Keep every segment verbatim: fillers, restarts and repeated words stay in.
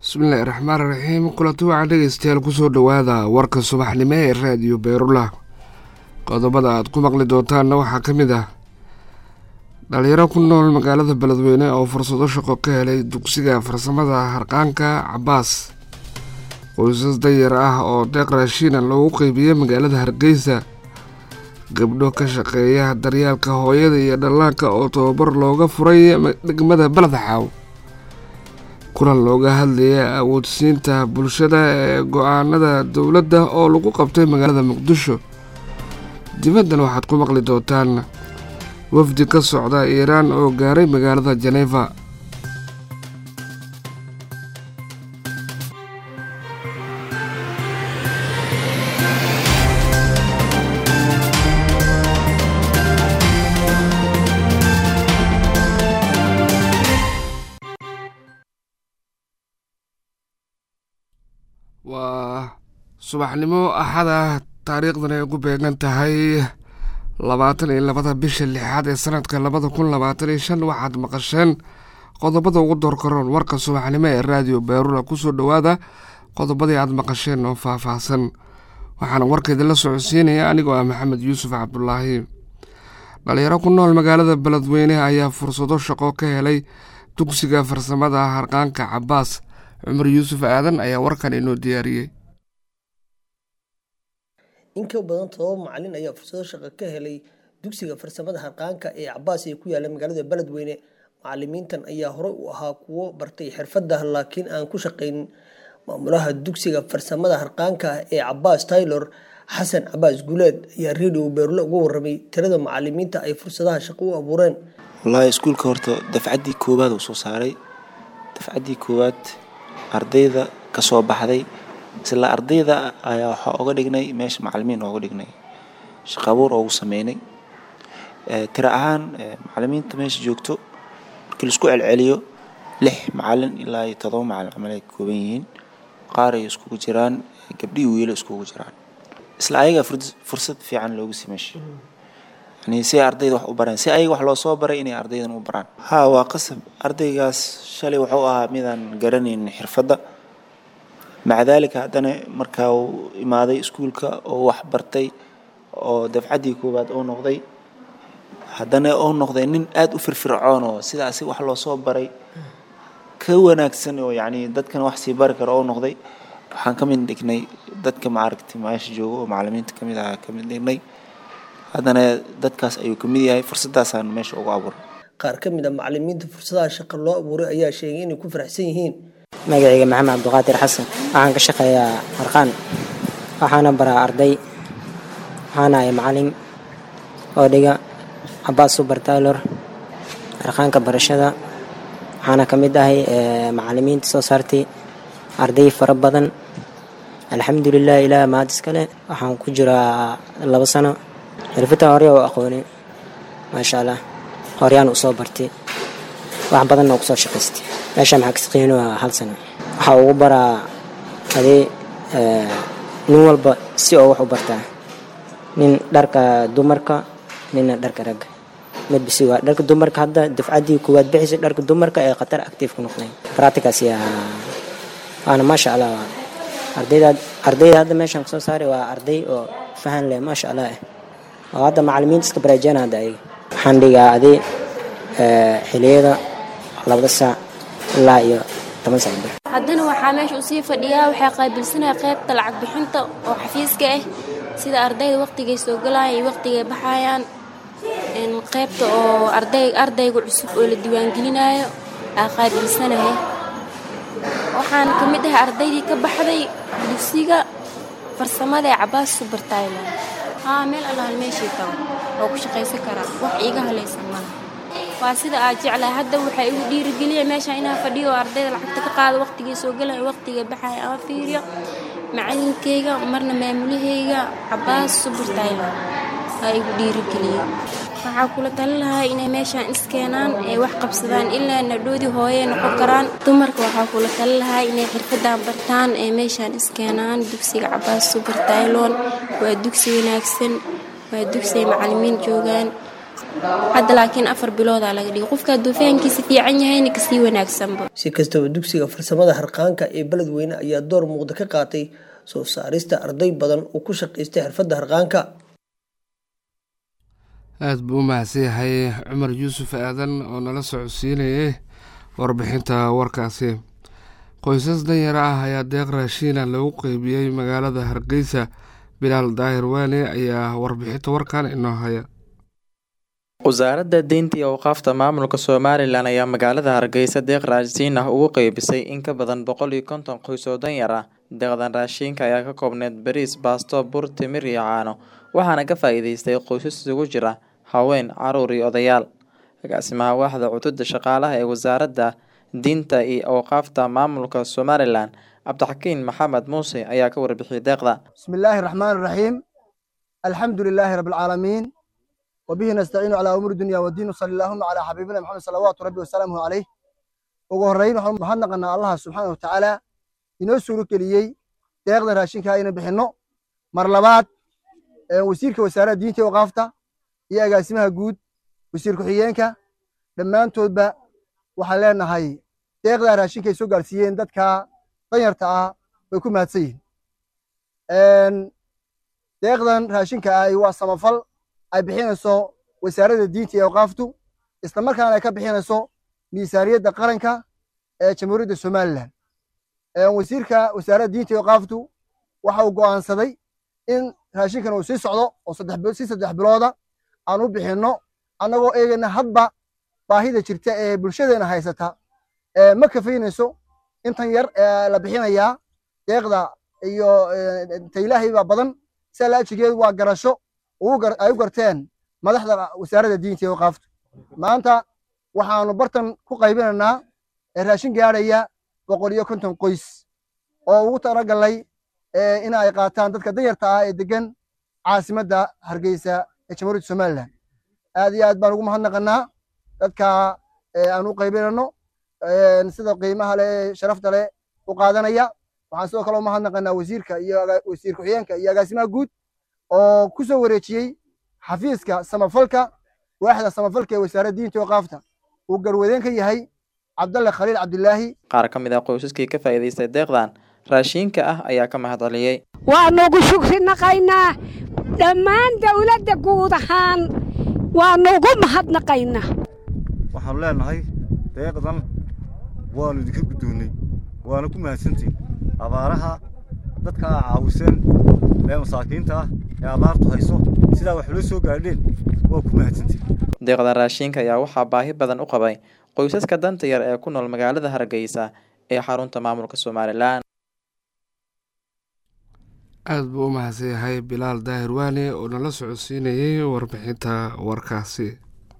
bismillahi raxmaan raxiim kulanti waxaa dhegeystayaal kusoo dhowaada warka subaxnimo ee raadiyo beyrula. qodobada aad ku maqli doontaanna waxaa ka mid ah dhalinyaro ku nool magaalada beledweyne oo fursado shaqo ka helay dugsiga farsamada harqaanka cabaas, qoysas danyar ah oo deeq raashiina loogu qeybiyey magaalada hargeysa, gabdho ka shaqeeya daryaalka hooyada iyo dhallaanka oo tababar looga furay degmada Baladxaaw, kulan looga hadlaya awoodsiinta bulshada ee go-aanada dowladda oo lagu qabtay magaalada Muqdisho. dibaddan waxaad ku maqli doontaan wafdi ka socda Iiraan oo gaaray magaalada Geneva. waa subaxnimo axada, taariikhdan ay ugu beegan tahay labaatan iyo labada bisha lixaad ee sanadka labada kun labaatan iyo shan. waxaad maqasheen qodobada ugu doorkaroon warka subaxnimo ee raadiyo beyrula. kusoo dhowaada qodobadii aad maqasheen oo faahfaahsan. waxaana warkeeda la socodsiinaya anigoo ah maxamed yuusuf cabdulaahi. dhalinyaro ku nool magaalada beledweyne ayaa fursado shaqo ka helay dugsiga farsamada harqaanka cabaas. cumar yuusuf aadan ayaa warkan inoo diyaariyey. in ka badan todoba macalin ayaa fursado shaqo ka helay dugsiga farsamada harqaanka ee cabaas ee ku yaala magaalada beledweyne. macalimiintan ayaa horey u ahaa kuwo bartay xirfadda laakiin aan ku shaqaynin. maamulaha dugsiga farsamada harqaanka ee cabaas Taylor Xasan Cabaas Guuleed ayaa radio Beyrula uga warramay tirada macalimiinta ay fursadaha shaqo u abuureen. wallahi iskuulka horta dafcadii koowaad uu soo saaray. dafcadii koowaad ardayda ka soo baxday isla ardayda ayaa waxa uga dhignay meesha macallimiin uga dhignay shaqo abuur ugu sameynay. ee tira ahaan macallimiinta meesha joogto markii la isku celceliyo lix macallin ilaa iyo todoba macallin camal ay kooban yihiin. qaar ay isku jiraan gabdhi iyo wiilal isku jiraan. isla ayaga fursad fiican loogu simeeshay yani si ardayda wax u baraan, si ayaga wax loo soo baray inay ardaydan u baraan. ha waa qasab ardaygaas shalay wuxuu ahaa midaan garanaynin xirfadda, maca daalika haddana markaa uu imaaday iskuulka oo wax bartay oo dafcaddii koowaad uu noqday, haddana uu noqday nin aad u firfircoon oo sidaasi wax loo soo baray ka wanaagsan oo yacni dadkan wax sii bari karo uu noqday. waxaan ka mid dhignay dadka maaragtay meesha jooga oo macallimiinta ka mid ah ka mid dhignay, haddana dadkaas ayuu ka mid yahay. fursadaasaan meesha ugu abuuray. qaar ka mid ah macalimiinta fursadaha shaqo loo abuuray ayaa sheegay inay ku faraxsan yihiin. magacayga maxamed cabdiqaadir xasan, waxaan ka shaqeeyaa harqaan, waxaana baraa arday, waxaana ahay macalin oo dhiga cabaas super taylor harqaanka barashada. waxaana ka mid ahay macalimiinta soo saartay arday fara badan. alxamdulilah ilaah mahad iskale. waxaan ku jiraa laba sano. xirfadda hore oo aqoonay maasha allah, horyaan u soo bartay, wax badanna ku soo shaqaystay. meesha maxaa ka shaqeynaa hal sano. waxa ugu baraa aday nin walba si oo wax u bartaa, nin dharka dumarka, ninna dharka ragga. mid bisi waa dharka dumarka. hadda dafcaddii koowaad bixisay dharka dumarka ee khatar active ku noqday. practicals yaa ana maasha allah. ardayda ardayda hadda meeshan soo saaray waa arday oo fahan leh maasha allah. oo hadda macallimiinta iska baraajana hadda ay waxaan dhigaa aday xiliyada labada saac ilaa iyo toban saac. haddana waxaa meesha u sii fadhiyaa, waxay qaabilsanaya qaybta lacag bixinta oo xafiiska ah, sida ardayda waqtigay soo galayaan iyo waqtigay baxayaan. in qaybta oo arday ardayga cusub oo la diiwaangelinayo aa qaabilsanahay. waxaan ka mid ahay ardaydii ka baxday dugsiga farsamada ee cabaas super taylor. haa meel allaal meeshii tago oo ku shaqaysan karaa, wax iiga halaysan malaha. waa sida aad jeclahay. hadda waxay igu dhiirigeliyeen meesha inaan fadhiyo oo ardayda lacagta ka qaado, waqtigii soo galaya waqtigii baxaya ama fiiriyo. macalinkeyga marna maamulaheyga cabaas super taylor aa igu dhiirigeliyeen. waxaa kula talin lahaa inay meeshaan iskeenaan ee wax qabsadaan ilaa nadhoodii hooye noqon karaan. dumarka waxaa kula talin lahaa inay xirfadaan bartaan ee meeshaan iskeenaan. dugsiga cabaas super taylor waa dugsi wanaagsan, waa dugsi macallimiin joogaan, hadda laakiin afar biloodaa laga dhigay qofka hadduu fahankiisa fiican yahayna kasii wanaagsanba. Si kastaba dugsiga farsamada harqaanka ee Beledweyne ayaa door muuqda ka qaatay soo saarista arday badan oo ku shaqeystay xirfadda harqaanka. aad buu mahadsan yahay Cumar Yuusuf Aadan oo nala socodsiinayay warbixinta warkaasi. qoysas danyar ah ayaa deeq raashiina lagu qeybiyey magaalada Hargeysa. Bilaal Daahir Waane ayaa warbixinta warkan inoo haya. wasaaradda diinta iyo awqaafta maamulka Somaliland ayaa magaalada Hargeysa deeq raashin ah ugu qeybisay in ka badan boqol iyo konton qoys oo danyar ah. deeqdan raashinka ayaa ka koobneed bariis, baasto, bur, timir iyo caano, waxaana ka faa'iideystay qoysas isugu jira haween, caruur iyo odayaal. agaasimaha waaxda cutubka shaqaalaha ee wasaaradda diinta iyo awqaafta maamulka Somaliland Cabdixakiin Maxamed Muuse ayaa ka warbixiyay deeqda. Bismillahir Rahmaanir Rahiim. Alxamdulillaahi rabbil caalamiin. وبه نستعين على أمور الدنيا والدين صلى الله على حبيبنا محمد صلوات ربي وسلامه عليه. وقهرين وحنا قلنا الله سبحانه وتعالى ينسوا كليي تقدر هاشين كائن بحنو مرلبات وسيرك وسارة دينتي وقافته يا جاسمها جود وسيرك حيانك لما أنتوا بقى وحلنا هاي تقدر هاشين كي سوق السيين دتك طيرتها ويكون ماتسين. أن تقدر هاشين كأي واسمفل ay bixinayso wasaaradda diinta iyo awqaaftu isla markaana ay ka bixinayso miisaaniyadda qaranka ee Jamhuuriyadda Somaliland. ee wasiirka wasaaradda diinta iyo awqaaftu waxa uu go'aansaday in raashinkan uu sii socdo oo saddex bilood si saddex bilooda aan u bixino anagoo eegana hadba baahida jirta ee bulshadeena haysata ee ma kafaynayso intan yar ee la bixinayaa deeqda iyo taylaahiba badan si la ajigeedu waa garasho ay u garteen madaxda wasaaradda diinta iyo awqaafta. maanta waxaanu bartan ku qaybinaynaa raashin gaaraya boqol iyo konton qoys oo ugu talagalay in ay qaataan dadka danyarta ah ee degan caasimadda Hargeysa ee Jamhuuriyadda Somaliland. aad iyo aad baan ugu mahadnaqanaa dadka aan u qaybinayno sida qiimaha leh sharafta leh u qaadanaya. waxaan sidoo kale u mahadnaqanaa wasiirka iyo wasiir ku-xigeenka iyo agaasimaha guud oo ku soo wareejiyay xafiiska samafalka waaxda samafalka ee wasaaradda diinta iyo awqaafta uu garwadeen ka yahay Cabdalle Khaliil Cabdillaahi. qaar ka mid ah qoysaskii ka faa'iideystay deeqdan raashinka ah ayaa ka mahadceliyay. waa nagu shukri naqaynaa dhammaan dawladda guud ahaan waa nagu mahadnaqaynaa. waxaan leenahay deeqdan waanu idinka guddoonnay waana ku mahadsantihiin abaaraha dadka aa caawiseen ee masaakiinta ah ee abaartu hayso sidaa wax loo soo gaadheen waa ku mahadsantihiin. deeqda raashinka ayaa waxaa baahi badan u qabay qoysaska danta yar ee ku nool magaalada Hargeysa ee xarunta maamulka Somaliland. aad buu u mahadsan yahay Bilaal Daahir Waane oo nala socodsiinayay warbixinta warkaasi.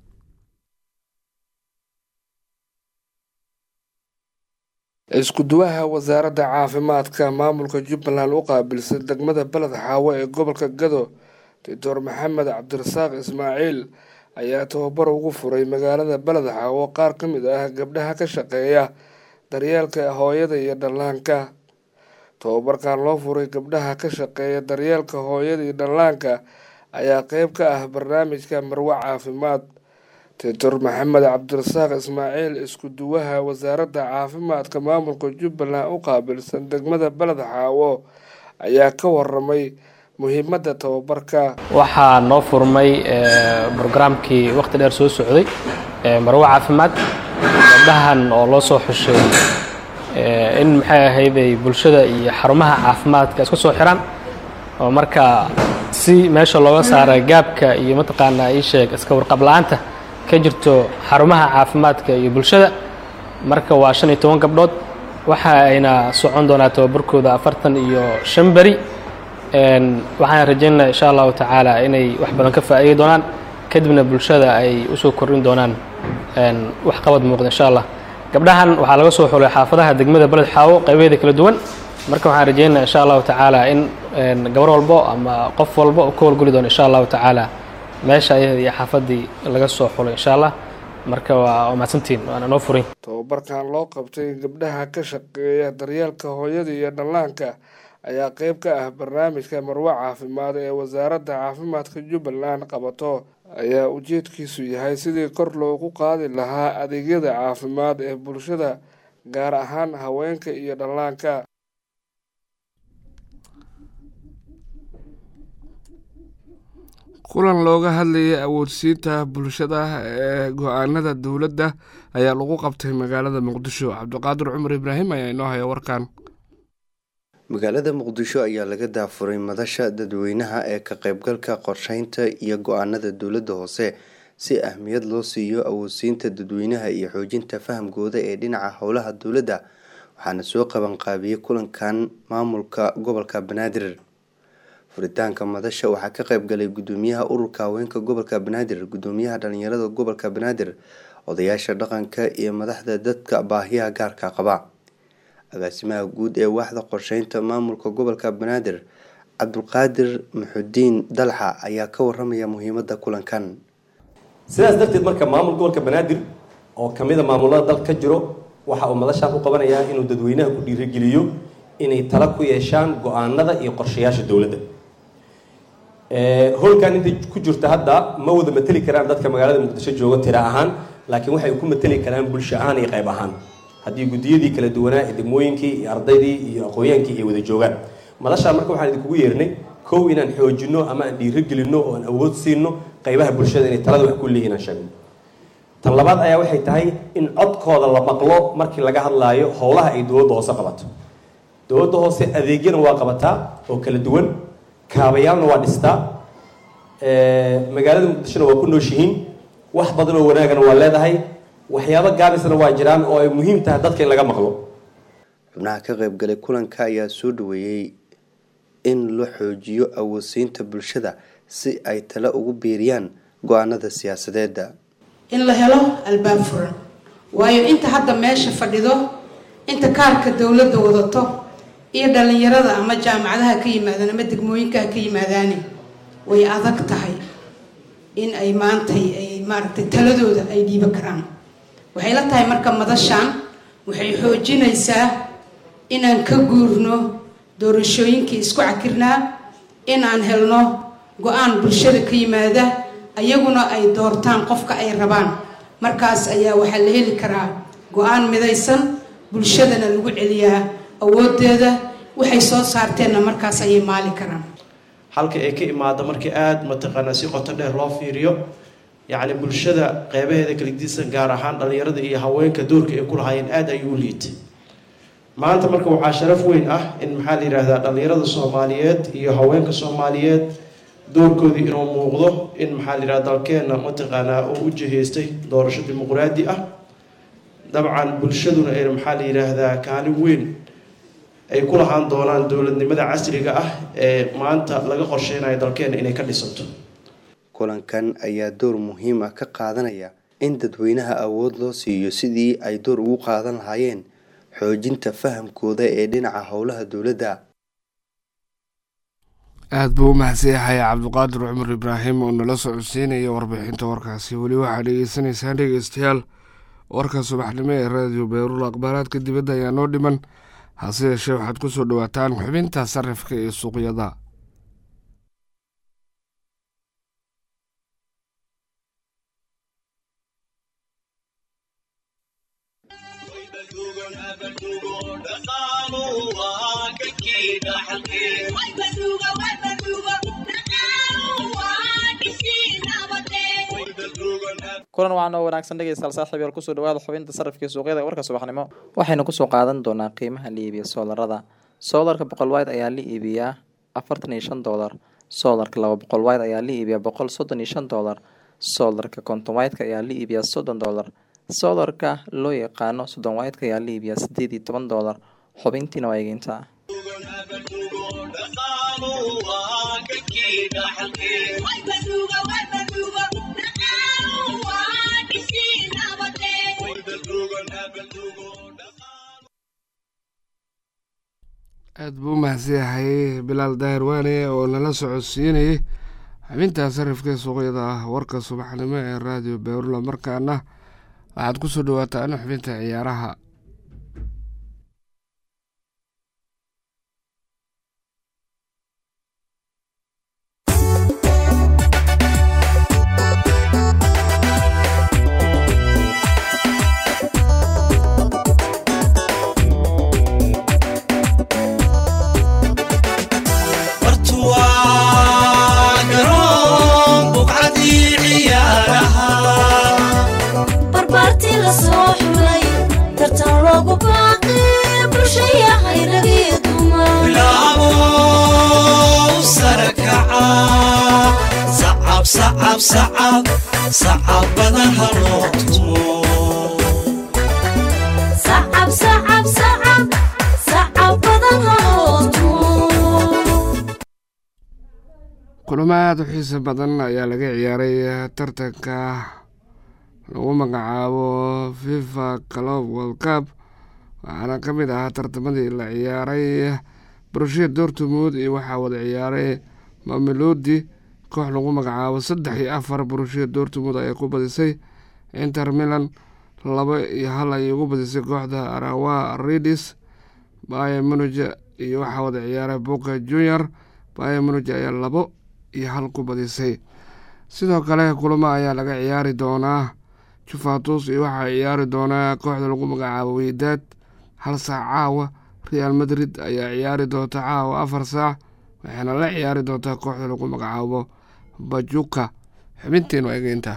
isku duwaha wasaaradda caafimaadka maamulka Jubbaland u qaabilsan degmada Balad Xaawo ee gobolka Gado Doctor Maxamed Cabdirasaaq Ismaaciil ayaa tababar ugu furay magaalada Balad Xaawo qaar ka mid ah gabdhaha ka shaqeeya daryeelka hooyada iyo dhallaanka. tababarkan loo furay gabdhaha ka shaqeeya daryeelka hooyada iyo dhallaanka ayaa qayb ka ah barnaamijka Marwo Caafimaad. Doctor Maxamed Cabdirasaaq Ismaaciil isku duwaha wasaaradda caafimaadka maamulka Jubbaland u qaabilsan degmada Balad Xaawo ayaa ka waramay muhiimadda tababarka. waxaa noo furmay barnaamijkii waqti dheer soo socday Marwo Caafimaad gabdhahan oo loo soo xushay in maxay ahayd bulshada iyo xarumaha caafimaadka isku soo xiran oo marka si meesha looga saaray gaabka iyo mataqaana ay sheeg iska warqab la'aanta ka jirto xarumaha caafimaadka iyo bulshada. marka waa shan iyo toban gabdhood waxa ayna socon doonaa tababarkooda afartan iyo shan bari. een waxaan rajaynayaa insha Allah tacaala inay wax badan ka faa'iido doonaan kadibna bulshada ay u soo korin doonaan een wax qabad muuqda insha Allah. gabdhahan waxaa laga soo xulay xaafadaha degmada Balad Xaawo qaybaheeda kala duwan. marka waxaan rajaynayaa insha Allah tacaala in gabar walbo ama qof walbo oo ka howlgeli doono insha Allah tacaala meesha ayada iyo xaafadii laga soo xulay insha Allah. marka waa mahadsantiin waana noo furin. tababarkan loo qabtay gabdhaha ka shaqeeya daryeelka hooyada iyo dhallaanka ayaa qayb ka ah barnaamijka Marwo Caafimaad ee wasaaradda caafimaadka Jubbaland qabato ayaa ujeedkiisu yahay sidii kor loogu qaadi lahaa adeegyada caafimaad ee bulshada gaar ahaan haweenka iyo dhallaanka. kulan looga hadlayay awoodsiinta bulshada ee go-aanada dowladda ayaa lagu qabtay magaalada muqdisho. cabdiqaadir cumar ibraahim ayaa inoo haya warkan. magaalada muqdisho ayaa laga daafuray madasha dadweynaha ee ka qaybgalka qorsheynta iyo go-aanada dowladda hoose si ahmiyad loo siiyo awoodsiinta dadweynaha iyo xoojinta fahamkooda ee dhinaca howlaha dowladda. waxaana soo qaban qaabiyey kulankan maamulka gobolka banaadir. furitaanka madasha waxaa ka qaybgalay gudoomiyaha ururka haweenka gobolka banaadir, gudoomiyaha dhalinyarada gobolka banaadir, odayaasha dhaqanka iyo madaxda dadka baahiyaha gaarka qaba. agaasimaha guud ee waaxda qorsheynta maamulka gobolka banaadir cabdulqaadir maxudiin dalxa ayaa ka waramaya muhiimada kulankan. sidaas darteed marka maamul gobolka banaadir oo kamid a maamulada dalka ka jiro waxa uu madashaan u qabanayaa inuu dadweynaha ku dhiirigeliyo inay tala ku yeeshaan go-aanada iyo qorshayaasha dowladda. howlkan intay ku jirta hadda ma wada mateli karaan dadka magaalada muqdisho jooga tira ahaan, laakiin waxay ku mateli karaan bulsho ahaan iyo qayb ahaan haddii guddiyadii kala duwanaa ee degmooyinkii iyo ardaydii iyo aqoonyaankii ay wada joogaan. madashaan marka waxaan idinkugu yeernay kow inaan xoojino ama aan dhiirigelino oo aan awood siino qaybaha bulshada inay talada wax ku leeyihiin aan sheegno. tan labaad ayaa waxay tahay in codkooda la maqlo markii laga hadlaayo howlaha ay dowladda hoose qabato. dowladda hoose adeegyana waa qabataa oo kala duwan, kaabayaalna waa dhistaa, magaalada muqdishona waa ku nooshihiin, wax badan oo wanaagana waa leedahay, waxyaabo gaabisna waa jiraan oo ay muhiim tahay dadka in laga maqlo. xubnaha ka qaybgalay kulanka ayaa soo dhaweeyey in la xoojiyo awoodsiinta bulshada si ay tala ugu biiriyaan go-aanada siyaasadeeda. in la helo albaab furan, waayo inta hadda meesha fadhido, inta kaarka dowladda wadato iyo dhalinyarada ama jaamacadaha ka yimaadaan ama degmooyinka ka yimaadaan way adag tahay in ay maantay ay maaragtay taladooda ay dhiiban karaan. waxay la tahay marka madashaan waxay xoojinaysaa inaan ka guurno doorashooyinkii isku cakirnaa, inaan helno go-aan bulshada ka yimaada ayaguna ay doortaan qofka ay rabaan. markaas ayaa waxaa la heli karaa go-aan midaysan, bulshadana lagu celiyaa awoodeeda, waxay soo saarteenna markaas ayay maali karaan. halka ay ka imaado markii aada mataqaanaa si qoto dheer loo fiiriyo yacni bulshada qeybaheeda kala gedisan gaar ahaan dhalinyarada iyo haweenka doorka ay ku lahaayeen aada ayuu u liitay. maanta marka waxaa sharaf weyn ah in maxaa la yidhaahdaa dhalinyarada soomaaliyeed iyo haweenka soomaaliyeed doorkoodii inuu muuqdo in maxaa la yidhahda dalkeenna mataqaanaa uu u jihaystay doorasho dimuqraadi ah. dabcan bulshaduna ay maxaa la yidhaahdaa kaalin weyn ay ku lahaan doonaan dowladnimada casriga ah ee maanta laga qorsheynayo dalkeena inay ka dhisanto. kulankan ayaa door muhiim ah ka qaadanaya in dadweynaha awood loo siiyo sidii ay door ugu qaadan lahaayeen xoojinta fahamkooda ee dhinaca howlaha dowladda. aada buu u mahadsan yahay cabdiqaadir cumar ibraahim oo nala socodsiinaya warbixinta warkaasi. weli waxaa dhegeysanaysaan dhegeystayaal warka subaxnimo ee raadiyo beerul. aqbaalaadka dibadda ayaa noo dhiman, hase yeeshee waxaad ku soo dhawaataan xubinta sarifka ee suuqyada. kulan waxaan oo wanaagsan dhegeystayaal saaxiib yaal kusoo dhawaada xubinta sarifka ee suuqyada warka subaxnimo. waxaynu kusoo qaadan doonaa qiimaha la iibiya soolarada. soolarka boqol wayd ayaa la iibiyaa afartan iyo shan doolar. soolarka laba boqol wayd ayaa la iibiyaa boqol soddon iyo shan doolar. soolarka konton waydka ayaa la iibiyaa soddon doolar. soolarka loo yaqaano soddon waydka ayaa la iibiyaa sideed iyo toban doolar. xubintiina waa eegeyntaa. aada buu u mahadsan yahay bilaal daahir waane oo nala socodsiinayay xubinta sarifka suuqyada ah warka subaxnimo ee raadiyo beerula. markaana waxaad ku soo dhawaataan xubinta ciyaaraha. sacab sacab sacab badan haloo tumo sacab sacab sacab sacab badan haloo tumo. kulamo aada u xiiso badan ayaa laga ciyaaray tartanka lagu magacaabo FIFA Club World Cup waxaana ka mid ahaa tartamadii la ciyaaray Borussia Dortmund iyo waxaa wada ciyaaray Mamelodi koox lagu magacaabo saddex iyo afar. Borussia Dortmund ayaa ku badisay Inter Milan laba iyo hal ayay ugu badisay kooxda Arawa Redis. Bayern Munich iyo waxaa wada ciyaaray Boca Juniors. Bayern Munich ayaa labo iyo hal ku badisay. sidoo kale kulamo ayaa laga ciyaari doonaa Juventus iyo waxaa ciyaari doonaa kooxda lagu magacaabo Wydad hal saac caawa. Real Madrid ayaa ciyaari doonta caawa afar saac waxaana la ciyaari doontaa kooxda lagu magacaabo Pachuca. xubintiin waa egeynta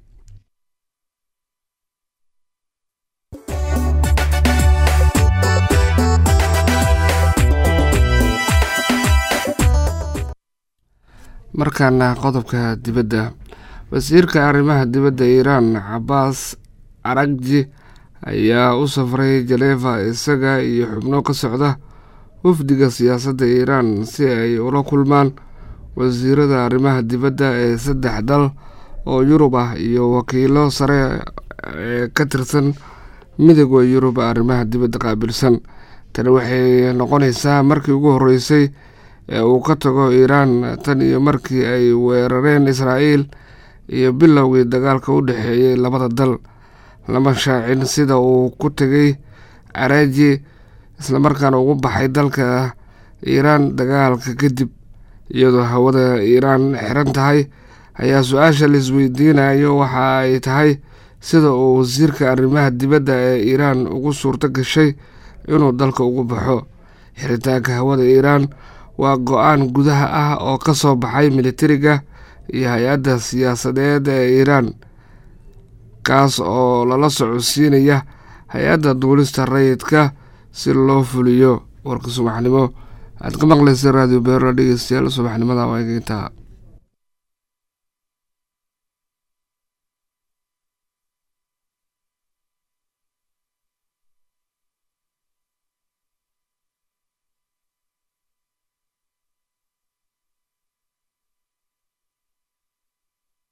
markaana qodobka dibadda. wasiirka arrimaha dibadda Iiraan Abbas Araghchi ayaa u safray Geneva isaga iyo xubno ka socda wafdiga siyaasadda Iiraan si ay ula kulmaan wasiirada arrimaha dibadda ee saddex dal oo Yurub ah iyo wakiilo sare ee ka tirsan midowga Yurub arrimaha dibadda qaabilsan. tani waxay noqonaysaa markii ugu horeysay ee uu ka tago Iiraan tan iyo markii ay weerareen Israa'iil iyo bilowgii dagaalka u dhexeeyay labada dal. lama shaacin sida uu ku tegay Araghchi islamarkaana ugu baxay dalka Iiraan dagaalka kadib. iyadoo hawada Iiraan xiran tahay ayaa su-aasha la isweydiinayo waxa ay tahay sida uu wasiirka arrimaha dibadda ee Iiraan ugu suurto gashay inuu dalka ugu baxo. xiritaanka hawada Iiraan waa go-aan gudaha ah oo ka soo baxay militariga iyo hay-adda siyaasadeed ee Iiraan kaas oo lala socodsiinaya hay-adda duulista rayidka si loo fuliyo warka subaxnimo. aad ka maqlaysa raadiyo beero dhegeystayaal subaxnimada waa egeynta